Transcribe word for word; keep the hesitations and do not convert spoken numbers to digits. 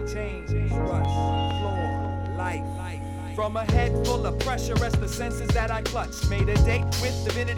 change, rush, floor, life. From a head full of pressure, as the senses that I clutch made a date with divinity.